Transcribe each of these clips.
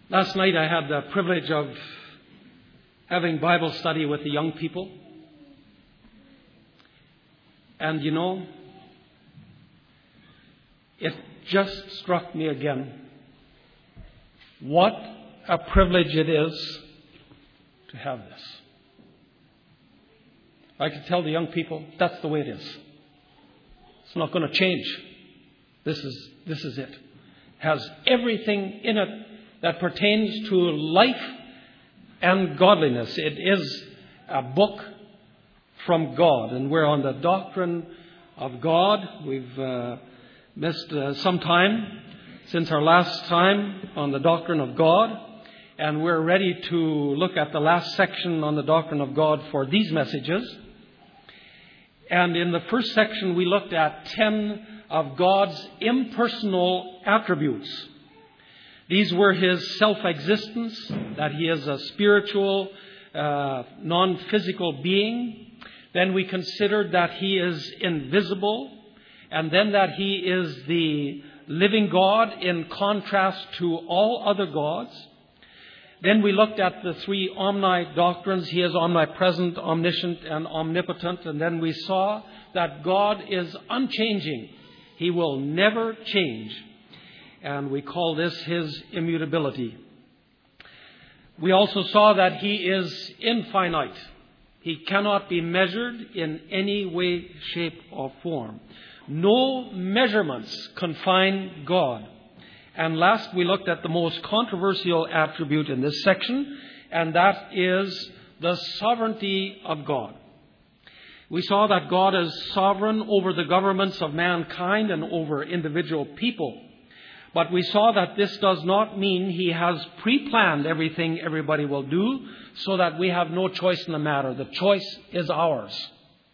Last night I had the privilege of having Bible study with the young people. And you know, it just struck me again what a privilege it is to have this. I could tell the young people, that's the way it is. It's not going to change. This is it. It has everything in it that pertains to life and godliness. It is a book from God, and we're on the doctrine of God. We've missed some time since our last time on the doctrine of God, and we're ready to look at the last section on the doctrine of God for these messages. And in the first section we looked at 10 of God's impersonal attributes. These were His self-existence, that He is a spiritual, non-physical being. Then we considered that He is invisible, and then that He is the living God in contrast to all other gods. Then we looked at the three omni doctrines. He is omnipresent, omniscient, and omnipotent. And then we saw that God is unchanging. He will never change. And we call this His immutability. We also saw that He is infinite. He cannot be measured in any way, shape, or form. No measurements confine God. And last, we looked at the most controversial attribute in this section, and that is the sovereignty of God. We saw that God is sovereign over the governments of mankind and over individual people. But we saw that this does not mean He has pre-planned everything everybody will do, so that we have no choice in the matter. The choice is ours.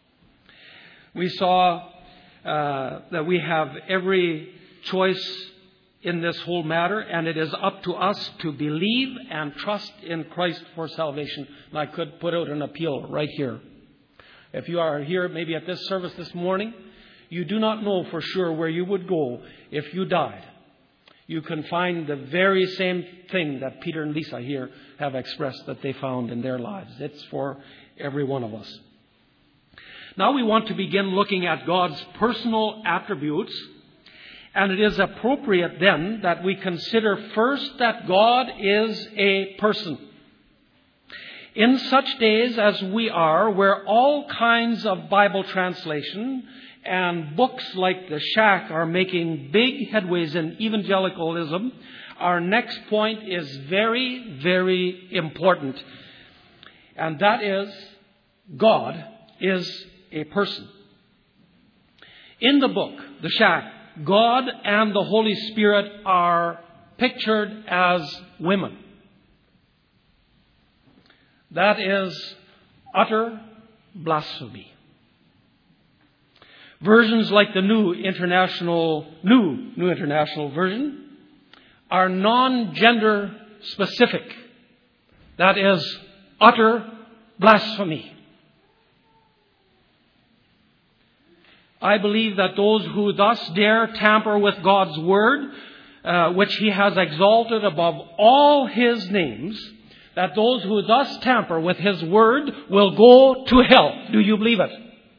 We saw that we have every choice in this whole matter, and it is up to us to believe and trust in Christ for salvation. And I could put out an appeal right here. If you are here maybe at this service this morning, you do not know for sure where you would go if you died. You can find the very same thing that Peter and Lisa here have expressed that they found in their lives. It's for every one of us. Now we want to begin looking at God's personal attributes. And it is appropriate then that we consider first that God is a person. In such days as we are, where all kinds of Bible translation and books like the Shack are making big headways in evangelicalism, our next point is very, very important. And that is, God is a person. In the book, the Shack, God and the Holy Spirit are pictured as women. That is utter blasphemy. Versions like the New International Version are non-gender specific. That is utter blasphemy. I believe that those who thus dare tamper with God's Word, which He has exalted above all His names, that those who thus tamper with His Word will go to hell. Do you believe it?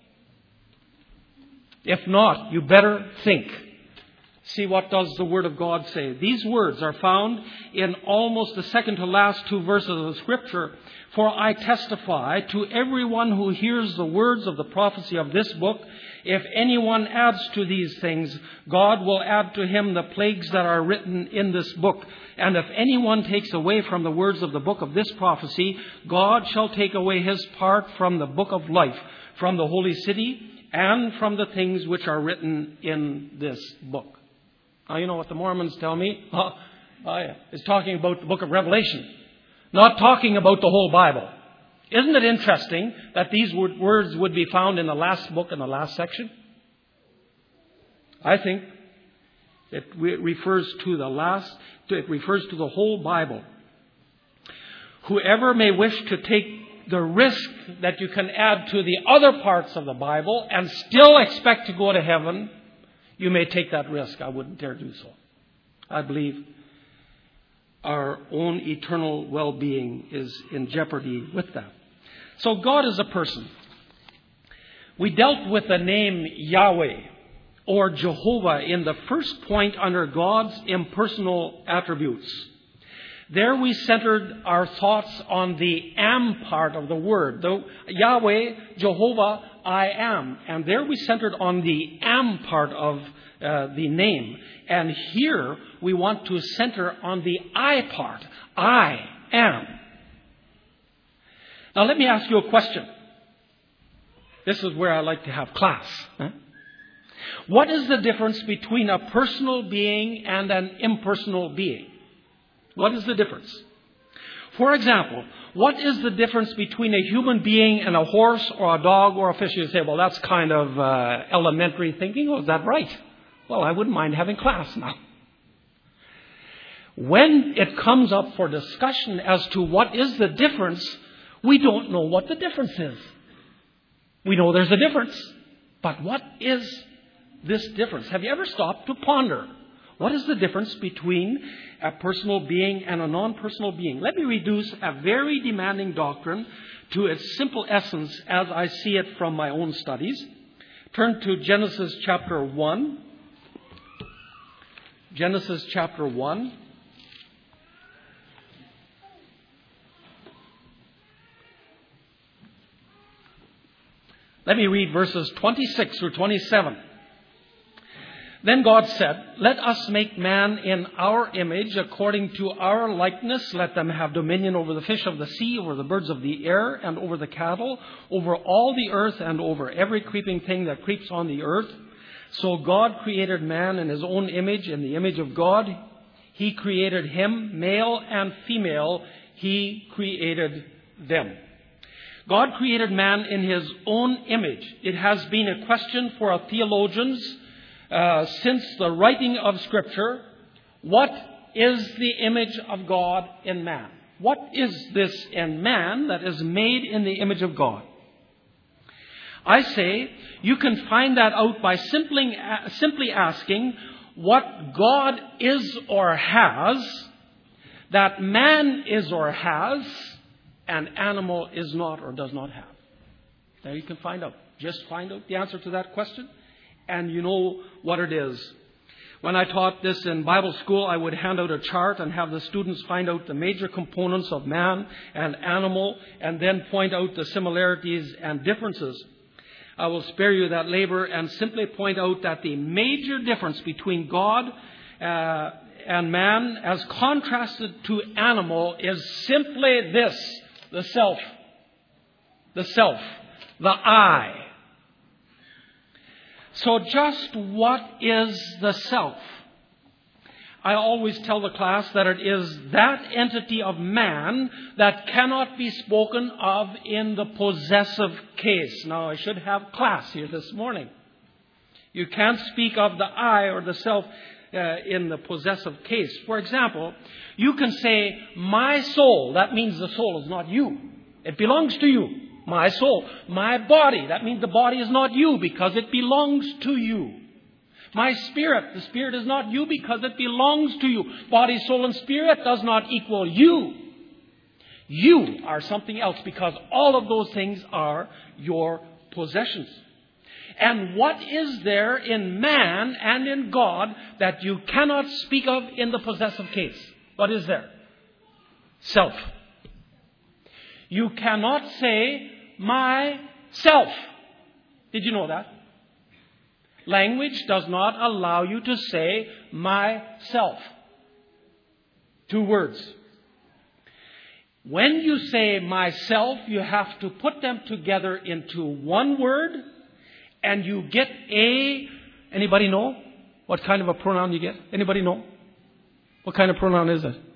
If not, you better think. See, what does the Word of God say? These words are found in almost the second to last two verses of the Scripture. For I testify to everyone who hears the words of the prophecy of this book, if anyone adds to these things, God will add to him the plagues that are written in this book. And if anyone takes away from the words of the book of this prophecy, God shall take away his part from the book of life, from the holy city, and from the things which are written in this book. Now, you know what the Mormons tell me? It's talking about the book of Revelation, not talking about the whole Bible. Isn't it interesting that these words would be found in the last book in the last section? I think it refers to the whole Bible. Whoever may wish to take the risk that you can add to the other parts of the Bible and still expect to go to heaven, you may take that risk. I wouldn't dare do so. I believe our own eternal well-being is in jeopardy with that. So God is a person. We dealt with the name Yahweh or Jehovah in the first point under God's impersonal attributes. There we centered our thoughts on the am part of the word. The Yahweh, Jehovah, I am. And there we centered on the am part of the name. And here we want to center on the I part. I am. Now let me ask you a question. This is where I like to have class. What is the difference between a personal being and an impersonal being? What is the difference? For example, what is the difference between a human being and a horse or a dog or a fish? You say, well, that's kind of elementary thinking. Oh, is that right? Well, I wouldn't mind having class now. When it comes up for discussion as to what is the difference, we don't know what the difference is. We know there's a difference. But what is this difference? Have you ever stopped to ponder? What is the difference between a personal being and a non-personal being? Let me reduce a very demanding doctrine to its simple essence as I see it from my own studies. Turn to Genesis chapter 1. Genesis chapter 1. Let me read verses 26 through 27. Then God said, "Let us make man in our image, according to our likeness. Let them have dominion over the fish of the sea, over the birds of the air, and over the cattle, over all the earth, and over every creeping thing that creeps on the earth." So God created man in his own image. In the image of God, He created him, male and female. He created them. God created man in His own image. It has been a question for theologians since the writing of Scripture. What is the image of God in man? What is this in man that is made in the image of God? I say you can find that out by simply asking what God is or has, that man is or has, an animal is not or does not have. There you can find out. Just find out the answer to that question, and you know what it is. When I taught this in Bible school, I would hand out a chart and have the students find out the major components of man and animal, and then point out the similarities and differences. I will spare you that labor and simply point out that the major difference between God and man, as contrasted to animal, is simply this: the self, the I. So just what is the self? I always tell the class that it is that entity of man that cannot be spoken of in the possessive case. Now, I should have class here this morning. You can't speak of the I or the self in the possessive case. For example, you can say, my soul. That means the soul is not you. It belongs to you. My soul. My body. That means the body is not you because it belongs to you. My spirit. The spirit is not you because it belongs to you. Body, soul, and spirit does not equal you. You are something else because all of those things are your possessions. And what is there in man and in God that you cannot speak of in the possessive case? What is there? Self. You cannot say, myself. Did you know that? Language does not allow you to say, myself. 2 words. When you say myself, you have to put them together into one word, and you get anybody know what kind of a pronoun you get? Anybody know? What kind of pronoun is it?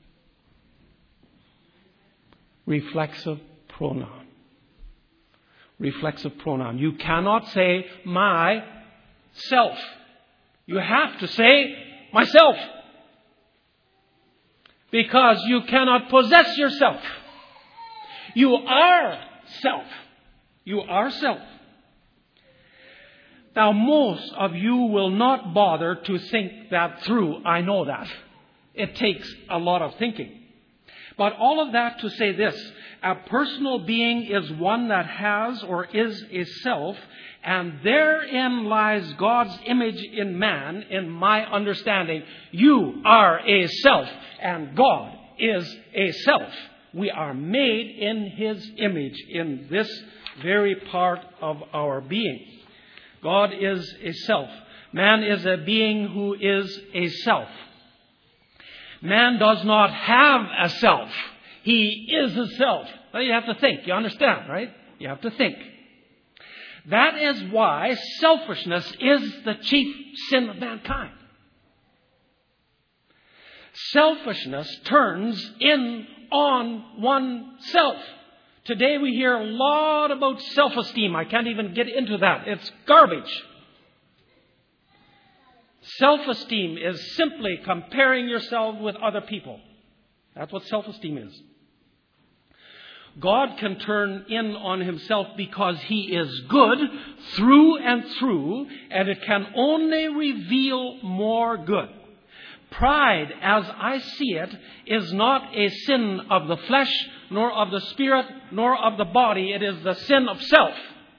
Reflexive pronoun. Reflexive pronoun. You cannot say myself. You have to say myself. Because you cannot possess yourself. You are self. You are self. Now, most of you will not bother to think that through. I know that. It takes a lot of thinking. But all of that to say this: a personal being is one that has or is a self, and therein lies God's image in man, in my understanding. You are a self, and God is a self. We are made in His image in this very part of our being. God is a self. Man is a being who is a self. Man does not have a self. He is a self. Well, you have to think. You understand, right? You have to think. That is why selfishness is the chief sin of mankind. Selfishness turns in on oneself. Today we hear a lot about self-esteem. I can't even get into that. It's garbage. Self-esteem is simply comparing yourself with other people. That's what self-esteem is. God can turn in on Himself because He is good through and through, and it can only reveal more good. Pride, as I see it, is not a sin of the flesh, nor of the spirit, nor of the body. It is the sin of self.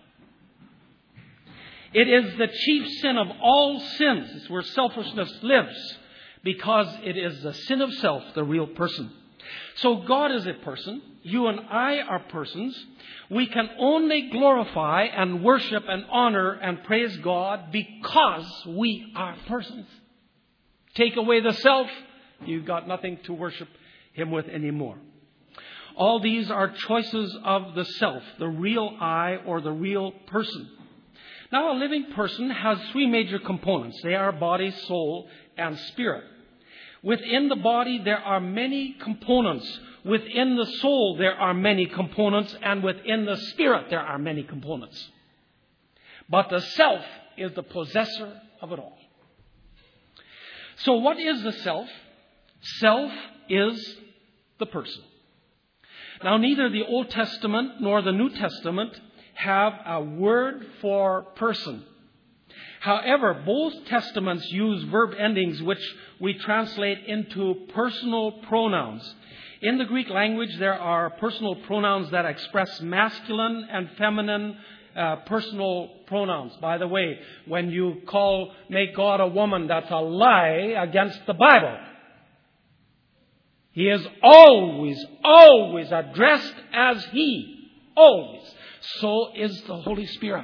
It is the chief sin of all sins. It's where selfishness lives, because it is the sin of self, the real person. So God is a person. You and I are persons. We can only glorify and worship and honor and praise God because we are persons. Take away the self, you've got nothing to worship Him with anymore. All these are choices of the self, the real I or the real person. Now, a living person has three major components. They are body, soul, and spirit. Within the body, there are many components. Within the soul, there are many components. And within the spirit, there are many components. But the self is the possessor of it all. So what is the self? Self is the person. Now, neither the Old Testament nor the New Testament have a word for person. However, both testaments use verb endings which we translate into personal pronouns. In the Greek language, there are personal pronouns that express masculine and feminine personal pronouns. By the way, when you make God a woman, that's a lie against the Bible. He is always, always addressed as He. Always. So is the Holy Spirit.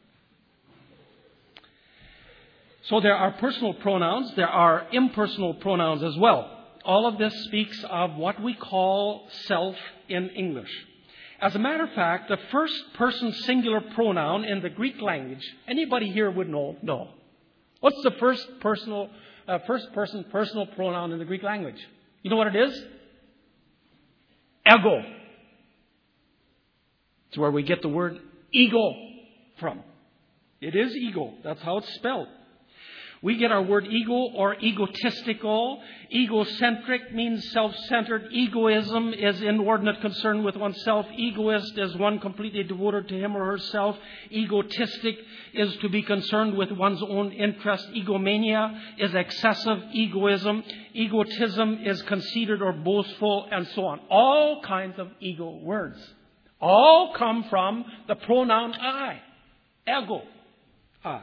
So there are personal pronouns. There are impersonal pronouns as well. All of this speaks of what we call self in English. As a matter of fact, the first person singular pronoun in the Greek language, anybody here would know? No. What's the first person personal pronoun in the Greek language? You know what it is? Ego. It's where we get the word ego from. It is ego. That's how it's spelled. We get our word ego or egotistical. Egocentric means self-centered. Egoism is inordinate concern with oneself. Egoist is one completely devoted to him or herself. Egotistic is to be concerned with one's own interest. Egomania is excessive egoism. Egotism is conceited or boastful, and so on. All kinds of ego words. All come from the pronoun I. Ego. I.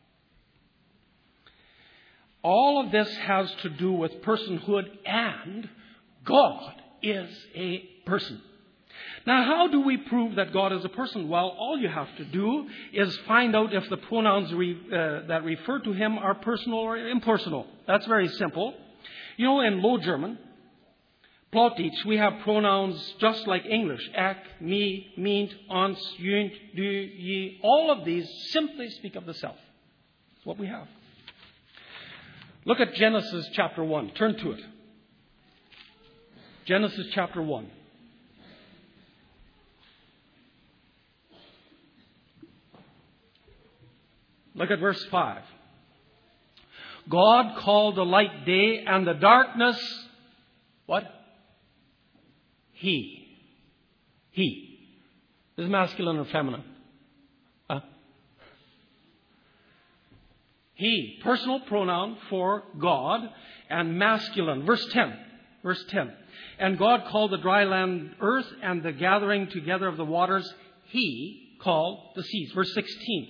All of this has to do with personhood, and God is a person. Now, how do we prove that God is a person? Well, all you have to do is find out if the pronouns that refer to Him are personal or impersonal. That's very simple. You know, in Low German, Plattdeutsch, we have pronouns just like English. Ek, me, meent, ons, junt, du, ye. All of these simply speak of the self. That's what we have. Look at Genesis chapter 1. Turn to it. Genesis chapter 1. Look at verse 5. God called the light day, and the darkness, what? He. He. Is masculine or feminine? He, personal pronoun for God, and masculine. Verse 10. And God called the dry land earth, and the gathering together of the waters He called the seas. Verse 16.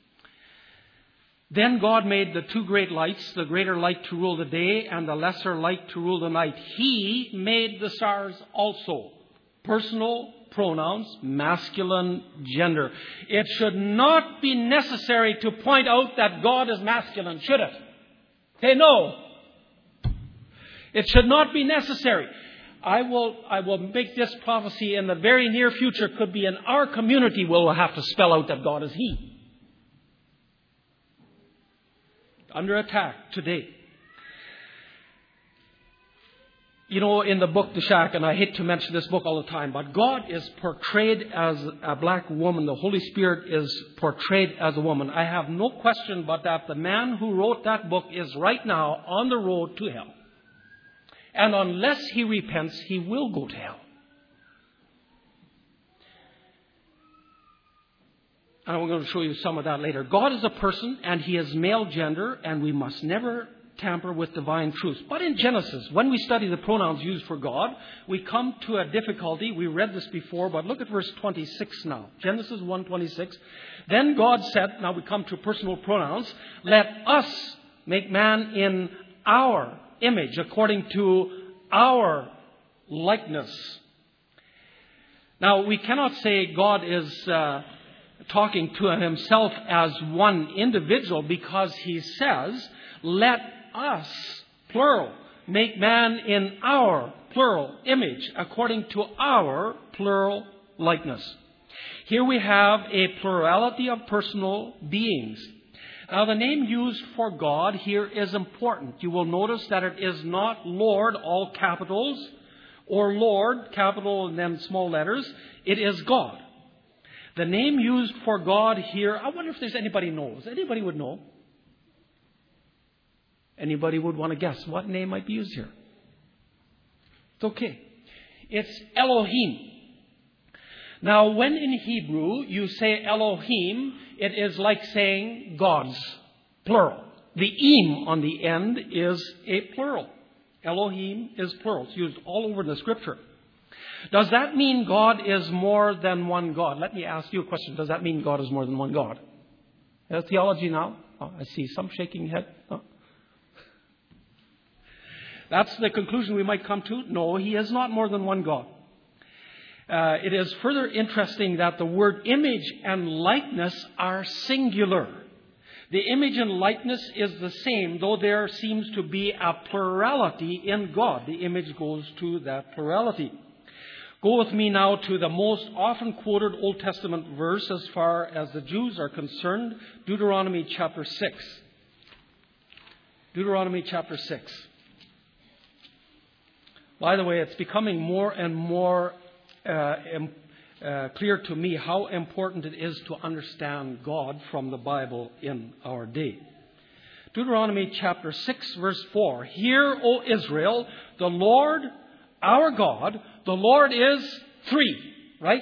Then God made the two great lights, the greater light to rule the day and the lesser light to rule the night. He made the stars also. Personal pronouns, masculine gender. It should not be necessary to point out that God is masculine, should it? Okay, no. It should not be necessary. I will make this prophecy in the very near future. Could be in our community where we'll have to spell out that God is He. Under attack today. You know, in the book The Shack, and I hate to mention this book all the time, but God is portrayed as a black woman. The Holy Spirit is portrayed as a woman. I have no question but that the man who wrote that book is right now on the road to hell. And unless he repents, he will go to hell. And I'm going to show you some of that later. God is a person, and He is male gender, and we must never tamper with divine truth. But in Genesis, when we study the pronouns used for God, we come to a difficulty. We read this before, but look at verse 26 now. Genesis 1:26. Then God said, now we come to personal pronouns, let us make man in our image, according to our likeness. Now, we cannot say God is talking to Himself as one individual, because He says, let us, plural, make man in our, plural, image, according to our, plural, likeness. Here we have a plurality of personal beings. Now, the name used for God here is important. You will notice that it is not Lord, all capitals, or Lord, capital and then small letters. It is God. The name used for God here, I wonder if there's anybody knows. Anybody would know? Anybody would want to guess what name might be used here? It's okay. It's Elohim. Now, when in Hebrew you say Elohim, it is like saying gods, plural. The im on the end is a plural. Elohim is plural. It's used all over the Scripture. Does that mean God is more than one God? Let me ask you a question. Does that mean God is more than one God? Theology now? Oh, I see some shaking head. Oh. That's the conclusion we might come to. No, He is not more than one God. It is further interesting that the word image and likeness are singular. The image and likeness is the same, though there seems to be a plurality in God. The image goes to that plurality. Go with me now to the most often quoted Old Testament verse as far as the Jews are concerned, Deuteronomy chapter 6. Deuteronomy chapter 6. By the way, it's becoming more and more clear to me how important it is to understand God from the Bible in our day. Deuteronomy chapter 6, verse 4. Hear, O Israel, the Lord our God, the Lord is three, right?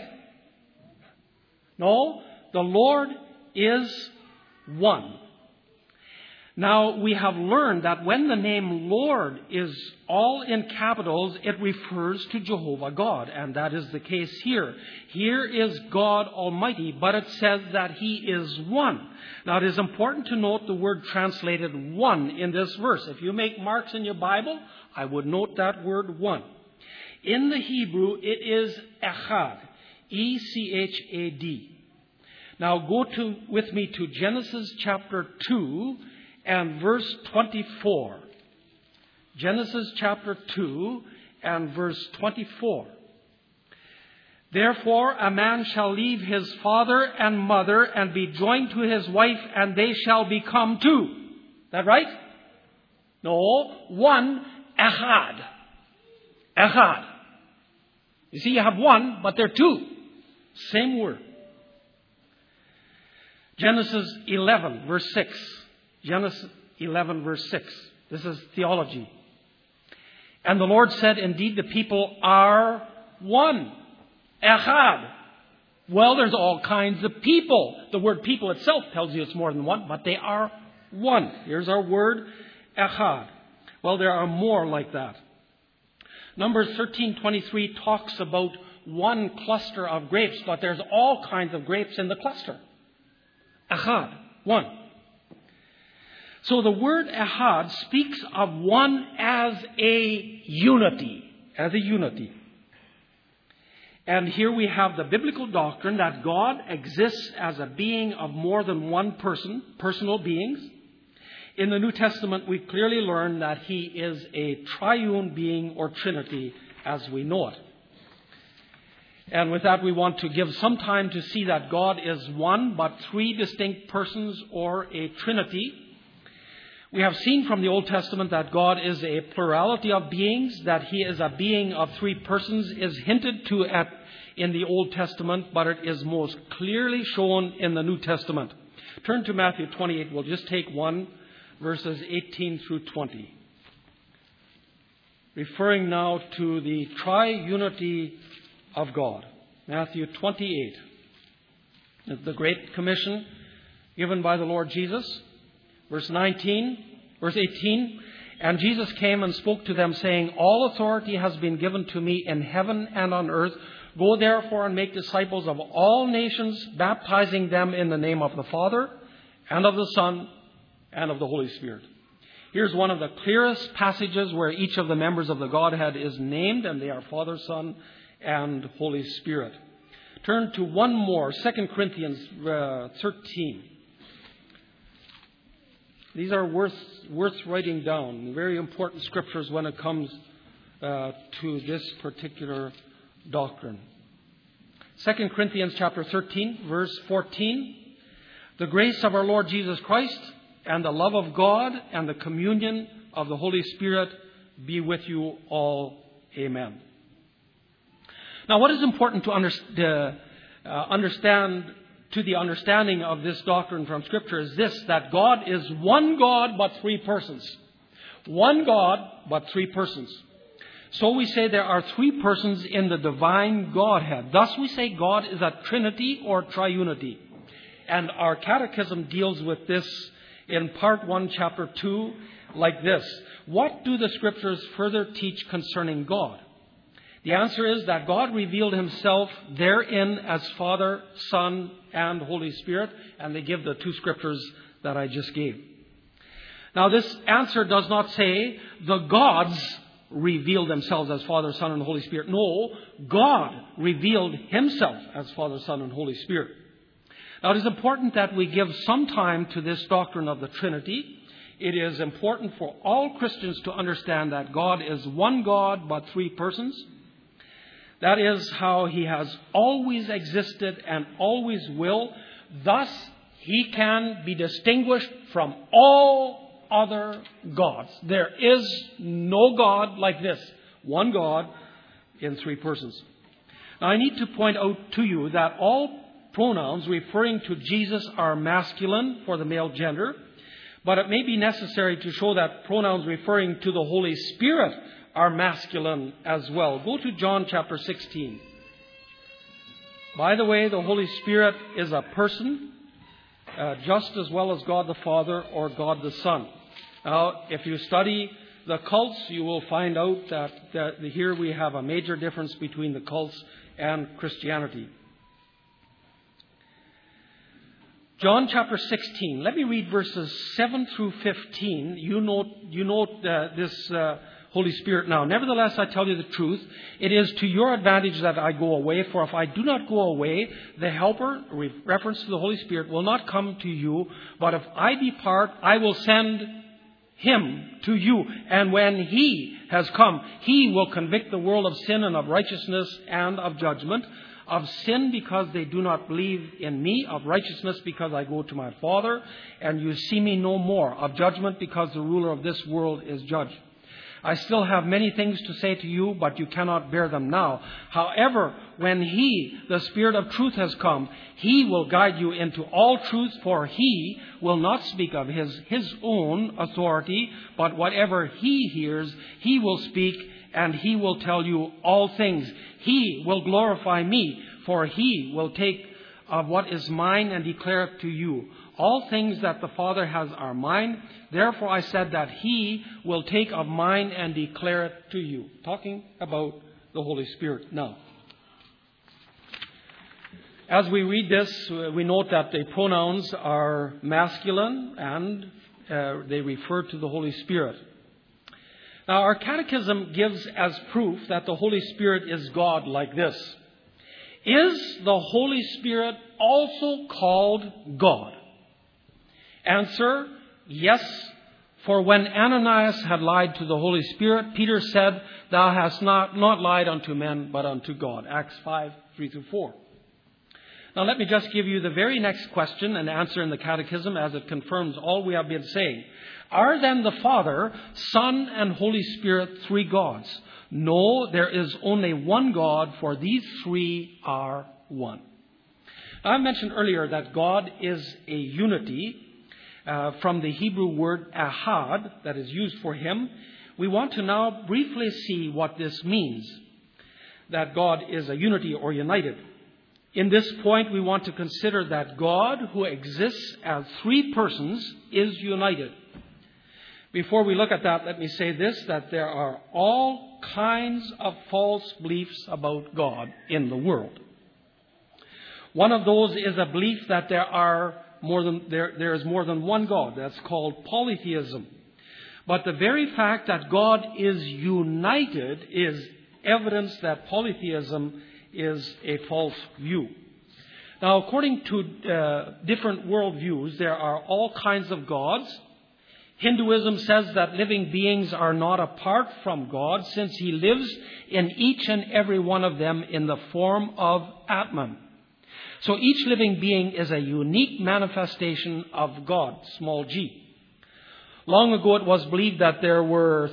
No, the Lord is one. Now, we have learned that when the name Lord is all in capitals, it refers to Jehovah God, and that is the case here. Here is God Almighty, but it says that He is one. Now, it is important to note the word translated one in this verse. If you make marks in your Bible, I would note that word one. In the Hebrew, it is echad, E-C-H-A-D. Now, go with me to Genesis chapter 2 and verse 24. Genesis chapter 2 and verse 24. Therefore, a man shall leave his father and mother and be joined to his wife, and they shall become two. Is that right? No, one, echad. Echad. You see, you have one, but they're two. Same word. Genesis 11, verse 6. Genesis 11, verse 6. This is theology. And the Lord said, indeed, the people are one. Echad. Well, there's all kinds of people. The word people itself tells you it's more than one, but they are one. Here's our word, echad. Well, there are more like that. Numbers 13:23 talks about one cluster of grapes, but there's all kinds of grapes in the cluster. Echad, one. So the word echad speaks of one as a unity. As a unity. And here we have the biblical doctrine that God exists as a being of more than one person, personal beings. In the New Testament, we clearly learn that He is a triune being or Trinity as we know it. And with that, we want to give some time to see that God is one, but three distinct persons or a Trinity. We have seen from the Old Testament that God is a plurality of beings, that He is a being of three persons is hinted to in the Old Testament, but it is most clearly shown in the New Testament. Turn to Matthew 28. We'll just take one, verses 18 through 20. Referring now to the triunity of God. Matthew 28. The Great Commission given by the Lord Jesus. Verse 18, and Jesus came and spoke to them, saying, all authority has been given to me in heaven and on earth. Go therefore and make disciples of all nations, baptizing them in the name of the Father and of the Son and of the Holy Spirit. Here's one of the clearest passages where each of the members of the Godhead is named, and they are Father, Son, and Holy Spirit. Turn to one more, 2 Corinthians 13. These are worth writing down. Very important scriptures when it comes to this particular doctrine. 2 Corinthians chapter 13, verse 14. The grace of our Lord Jesus Christ and the love of God and the communion of the Holy Spirit be with you all. Amen. Now, what is important to understand to the understanding of this doctrine from Scripture is this, that God is one God but three persons. One God but three persons. So we say there are three persons in the divine Godhead. Thus we say God is a Trinity or triunity. And our catechism deals with this in part 1, chapter 2, like this. What do the Scriptures further teach concerning God? The answer is that God revealed Himself therein as Father, Son, and Holy Spirit. And they give the two Scriptures that I just gave. Now this answer does not say the gods revealed themselves as Father, Son, and Holy Spirit. No, God revealed Himself as Father, Son, and Holy Spirit. Now it is important that we give some time to this doctrine of the Trinity. It is important for all Christians to understand that God is one God but three persons. That is how He has always existed and always will. Thus, He can be distinguished from all other gods. There is no God like this. One God in three persons. Now, I need to point out to you that all pronouns referring to Jesus are masculine for the male gender. But it may be necessary to show that pronouns referring to the Holy Spirit are masculine as well. Go to John chapter 16. By the way, the Holy Spirit is a person, just as well as God the Father or God the Son. Now, if you study the cults, you will find out that here we have a major difference between the cults and Christianity. John chapter 16. Let me read verses 7 through 15. You note this Holy Spirit now. Nevertheless, I tell you the truth. It is to your advantage that I go away. For if I do not go away, the Helper, reference to the Holy Spirit, will not come to you. But if I depart, I will send Him to you. And when He has come, He will convict the world of sin and of righteousness and of judgment. Of sin, because they do not believe in me. Of righteousness, because I go to my Father, and you see me no more. Of judgment, because the ruler of this world is judged. I still have many things to say to you, but you cannot bear them now. However, when He, the Spirit of truth, has come, He will guide you into all truth, for He will not speak of His own authority, but whatever He hears, He will speak, and He will tell you all things. He will glorify me, for He will take of what is mine and declare it to you. All things that the Father has are mine. Therefore I said that He will take of mine and declare it to you. Talking about the Holy Spirit now. As we read this, we note that the pronouns are masculine and they refer to the Holy Spirit. Now, our catechism gives as proof that the Holy Spirit is God like this. Is the Holy Spirit also called God? Answer, yes. For when Ananias had lied to the Holy Spirit, Peter said, Thou hast not lied unto men, but unto God. Acts 5, 3-4. Now let me just give you the very next question and answer in the catechism as it confirms all we have been saying. Are then the Father, Son, and Holy Spirit three gods? No, there is only one God, for these three are one. Now, I mentioned earlier that God is a unity from the Hebrew word ahad that is used for Him. We want to now briefly see what this means, that God is a unity or united. In this point, we want to consider that God, who exists as three persons, is united. Before we look at that, let me say this, that there are all kinds of false beliefs about God in the world. One of those is a belief that there is more than one God. That's called polytheism. But the very fact that God is united is evidence that polytheism is a false view. Now, according to different worldviews, there are all kinds of gods. Hinduism says that living beings are not apart from God, since He lives in each and every one of them in the form of Atman. So each living being is a unique manifestation of God, small g. Long ago it was believed that there were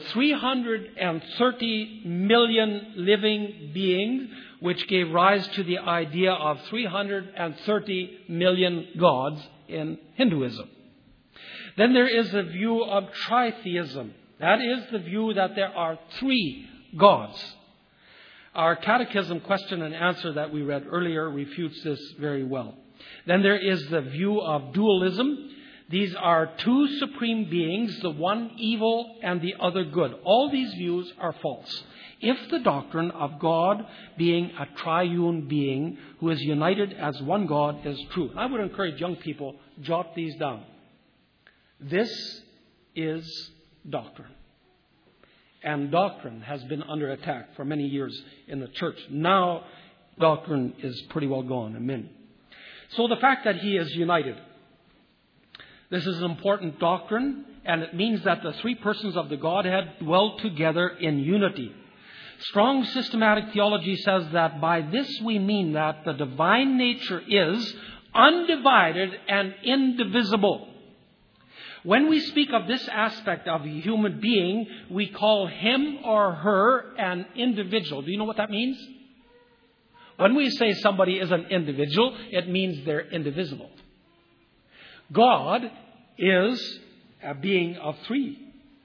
330 million living beings, which gave rise to the idea of 330 million gods in Hinduism. Then there is the view of tritheism. That is the view that there are three gods. Our catechism question and answer that we read earlier refutes this very well. Then there is the view of dualism. These are two supreme beings, the one evil and the other good. All these views are false. If the doctrine of God being a triune being who is united as one God is true. I would encourage young people, jot these down. This is doctrine. And doctrine has been under attack for many years in the church. Now, doctrine is pretty well gone. Amen. So the fact that He is united. This is an important doctrine, and it means that the three persons of the Godhead dwell together in unity. Strong systematic theology says that by this we mean that the divine nature is undivided and indivisible. When we speak of this aspect of a human being, we call him or her an individual. Do you know what that means? When we say somebody is an individual, it means they're indivisible. God is a being of three.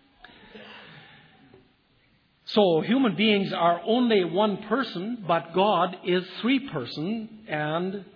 So human beings are only one person, but God is three persons and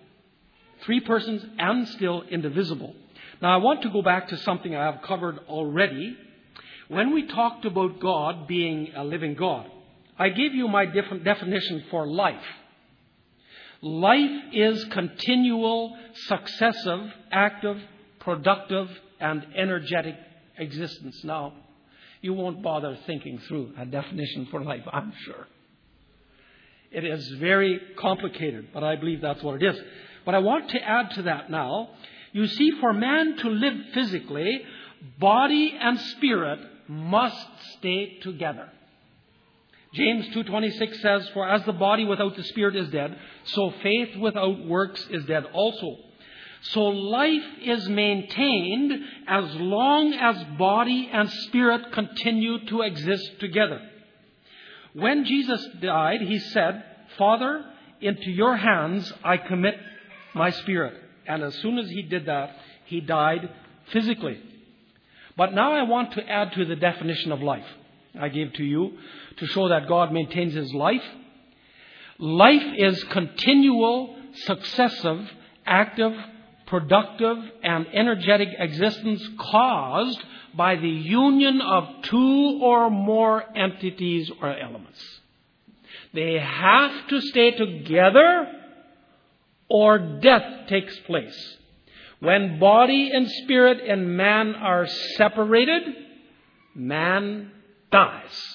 still indivisible. Now, I want to go back to something I have covered already. When we talked about God being a living God, I gave you my different definition for life. Life is continual, successive, active, productive, and energetic existence. Now, you won't bother thinking through a definition for life, I'm sure. It is very complicated, but I believe that's what it is. But I want to add to that now. You see, for man to live physically, body and spirit must stay together. James 2:26 says, For as the body without the spirit is dead, so faith without works is dead also. So life is maintained as long as body and spirit continue to exist together. When Jesus died, He said, Father, into your hands I commit my spirit. And as soon as He did that, He died physically. But now I want to add to the definition of life I gave to you to show that God maintains His life. Life is continual, successive, active, productive, and energetic existence caused by the union of two or more entities or elements. They have to stay together or death takes place. When body and spirit in man are separated, man dies.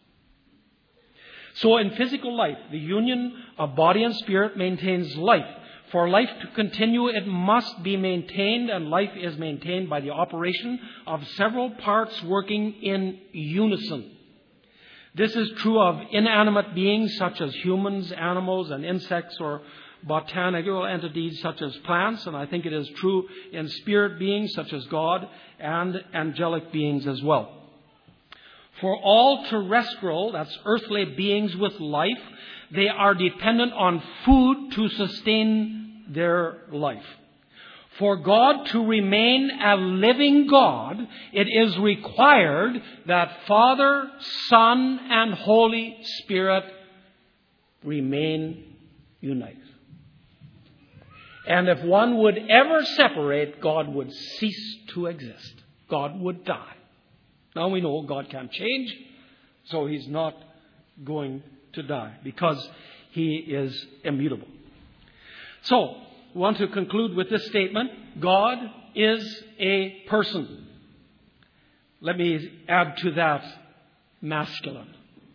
So in physical life, the union of body and spirit maintains life. For life to continue, it must be maintained, and life is maintained by the operation of several parts working in unison. This is true of inanimate beings such as humans, animals, and insects, or botanical entities such as plants, and I think it is true in spirit beings such as God and angelic beings as well. For all terrestrial, that's earthly beings with life, they are dependent on food to sustain their life. For God to remain a living God, it is required that Father, Son, and Holy Spirit remain united. And if one would ever separate, God would cease to exist. God would die. Now we know God can't change, so He's not going to die because He is immutable. So, we want to conclude with this statement. God is a person. Let me add to that masculine.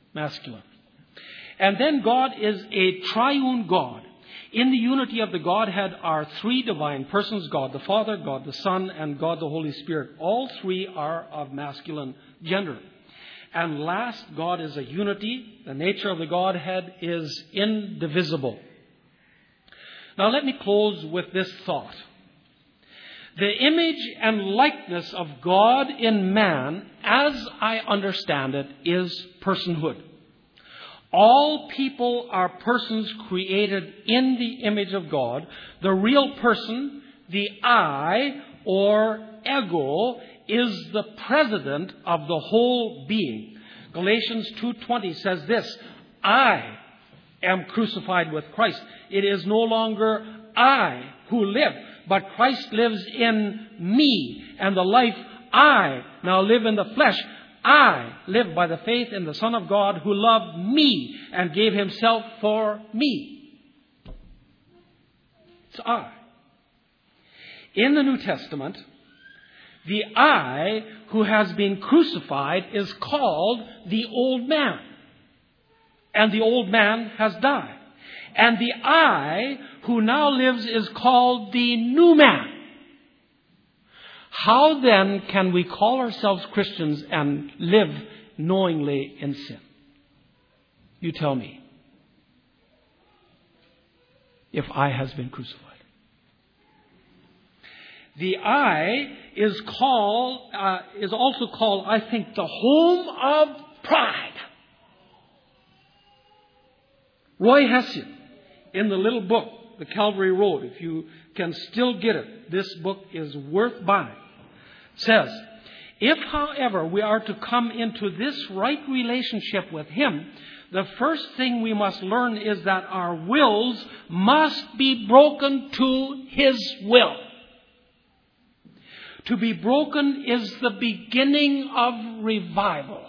And then God is a triune God. In the unity of the Godhead are three divine persons, God the Father, God the Son, and God the Holy Spirit. All three are of masculine gender. And last, God is a unity. The nature of the Godhead is indivisible. Now let me close with this thought. The image and likeness of God in man, as I understand it, is personhood. All people are persons created in the image of God. The real person, the I, or ego, is the president of the whole being. Galatians 2:20 says this, I am crucified with Christ. It is no longer I who live, but Christ lives in me. And the life I now live in the flesh, I live by the faith in the Son of God who loved me and gave Himself for me. It's I. In the New Testament, the I who has been crucified is called the old man. And the old man has died. And the I who now lives is called the new man. How then can we call ourselves Christians and live knowingly in sin? You tell me. If I has been crucified. The I is also called, I think, the home of pride. Roy Hession, in the little book, The Calvary Road, if you can still get it, this book is worth buying, says, if, however, we are to come into this right relationship with Him, the first thing we must learn is that our wills must be broken to His will. To be broken is the beginning of revival.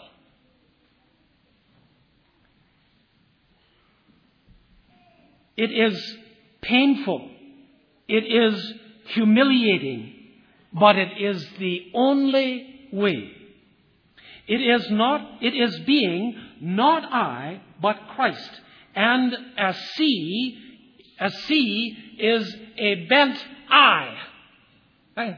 It is painful. It is humiliating. But it is the only way. It is being not I, but Christ. And a C is a bent I. Right?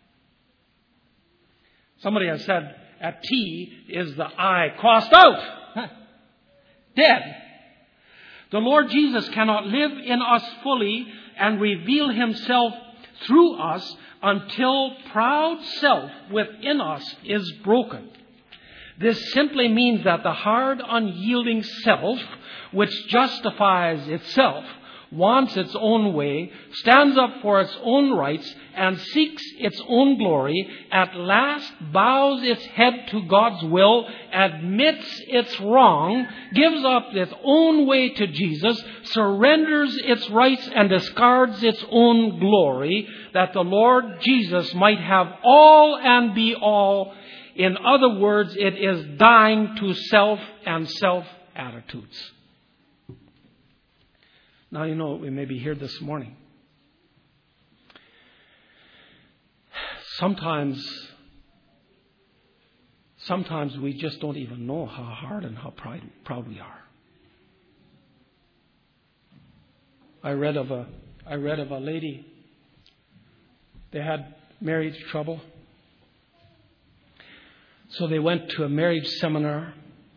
Somebody has said a T is the I crossed out. Dead. The Lord Jesus cannot live in us fully and reveal Himself through us until proud self within us is broken. This simply means that the hard, unyielding self, which justifies itself, wants its own way, stands up for its own rights, and seeks its own glory, at last bows its head to God's will, admits its wrong, gives up its own way to Jesus, surrenders its rights and discards its own glory, that the Lord Jesus might have all and be all. In other words, it is dying to self and self-attitudes. Now, you know what we may be here this morning. Sometimes we just don't even know how hard and how proud we are. I read of a lady. They had marriage trouble. So they went to a marriage seminar.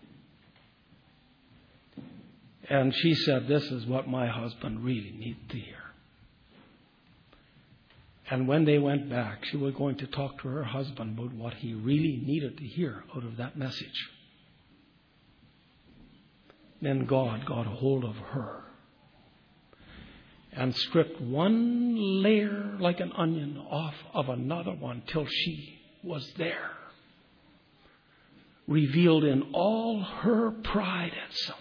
And she said, "This is what my husband really needs to hear." And when they went back, she was going to talk to her husband about what he really needed to hear out of that message. Then God got a hold of her and stripped one layer like an onion off of another one till she was there, revealed in all her pride and selfishness.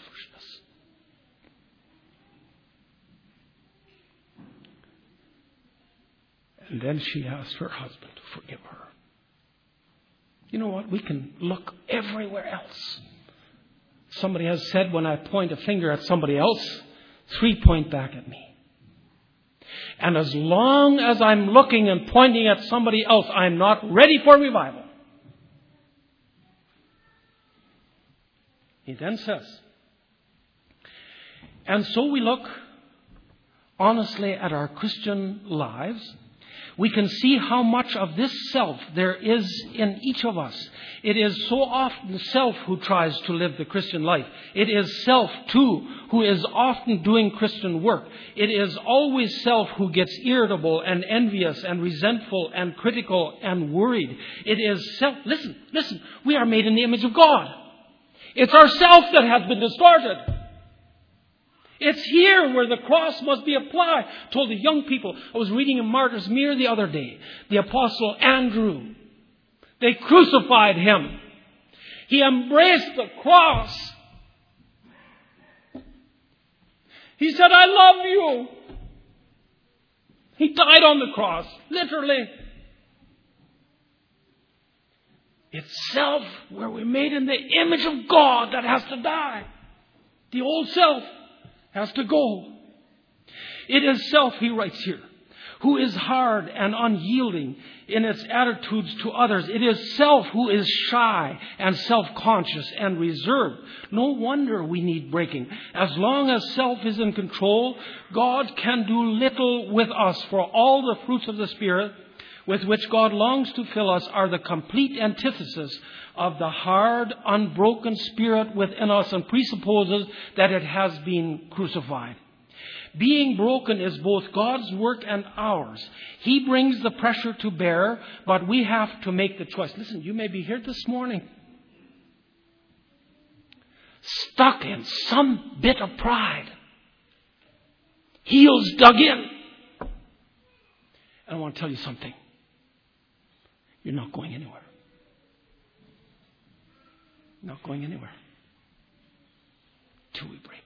And then she asked her husband to forgive her. You know what? We can look everywhere else. Somebody has said, when I point a finger at somebody else, 3 point back at me. And as long as I'm looking and pointing at somebody else, I'm not ready for revival. He then says, and so we look honestly at our Christian lives. We can see how much of this self there is in each of us. It is so often self who tries to live the Christian life. It is self, too, who is often doing Christian work. It is always self who gets irritable and envious and resentful and critical and worried. It is self. Listen. We are made in the image of God. It's ourself that has been distorted. It's here where the cross must be applied. I told the young people, I was reading in Martyr's Mirror the other day, the Apostle Andrew. They crucified him. He embraced the cross. He said, "I love you." He died on the cross, literally. It's self, where we're made in the image of God, that has to die. The old self has to go. It is self, he writes here, who is hard and unyielding in its attitudes to others. It is self who is shy and self-conscious and reserved. No wonder we need breaking. As long as self is in control, God can do little with us, for all the fruits of the Spirit with which God longs to fill us are the complete antithesis of the hard, unbroken spirit within us, and presupposes that it has been crucified. Being broken is both God's work and ours. He brings the pressure to bear, but we have to make the choice. Listen, you may be here this morning, stuck in some bit of pride, heels dug in. And I want to tell you something. You're not going anywhere. Not going anywhere till we break.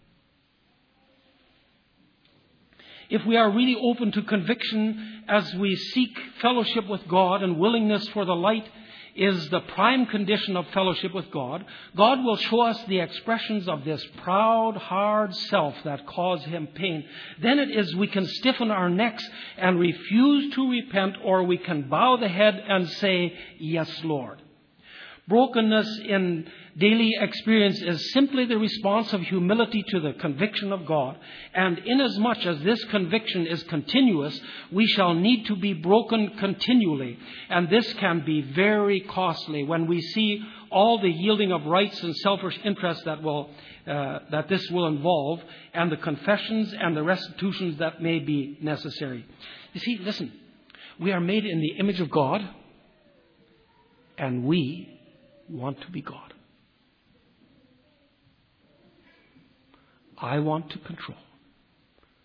If we are really open to conviction as we seek fellowship with God, and willingness for the light is the prime condition of fellowship with God, God will show us the expressions of this proud, hard self that cause him pain. Then it is we can stiffen our necks and refuse to repent, or we can bow the head and say, "Yes, Lord." Brokenness in daily experience is simply the response of humility to the conviction of God. And inasmuch as this conviction is continuous, we shall need to be broken continually. And this can be very costly when we see all the yielding of rights and selfish interests that this will involve, and the confessions and the restitutions that may be necessary. You see, listen, we are made in the image of God, and we want to be God. I want to control.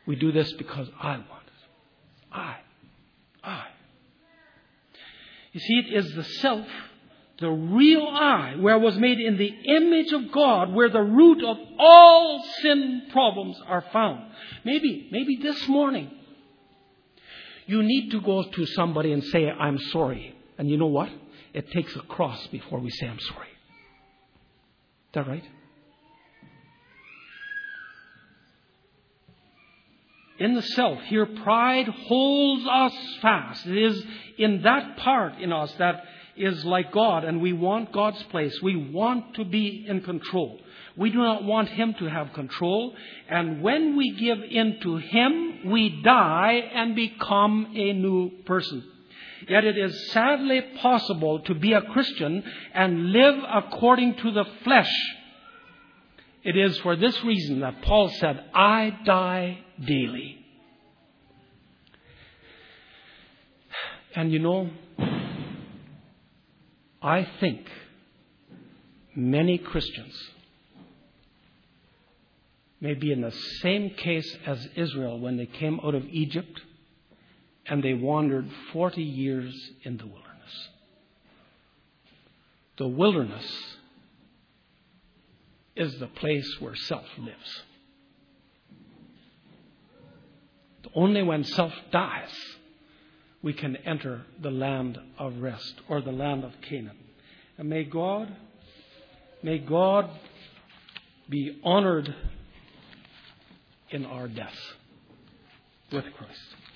We do this because I want it. I. You see, it is the self, the real I, where it was made in the image of God, where the root of all sin problems are found. Maybe this morning, you need to go to somebody and say, I'm sorry. And you know what? It takes a cross before we say, I'm sorry. Is that right? In the self, here pride holds us fast. It is in that part in us that is like God, and we want God's place. We want to be in control. We do not want Him to have control. And when we give in to Him, we die and become a new person. Yet it is sadly possible to be a Christian and live according to the flesh. It is for this reason that Paul said, I die daily. And you know, I think many Christians may be in the same case as Israel when they came out of Egypt and they wandered 40 years in the wilderness. The wilderness is the place where self lives. Only when self dies, we can enter the land of rest, or the land of Canaan. And may God be honored in our death with Christ.